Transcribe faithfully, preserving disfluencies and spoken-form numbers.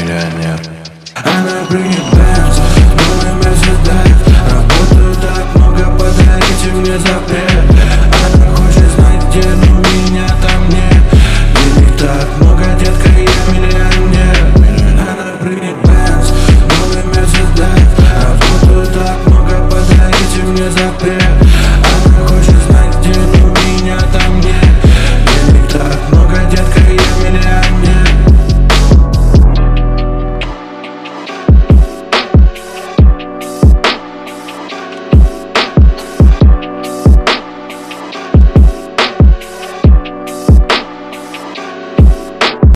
миллионер. Она прыгнет Бенз, новый Мерседес. Работаю так много, подарите мне запрет.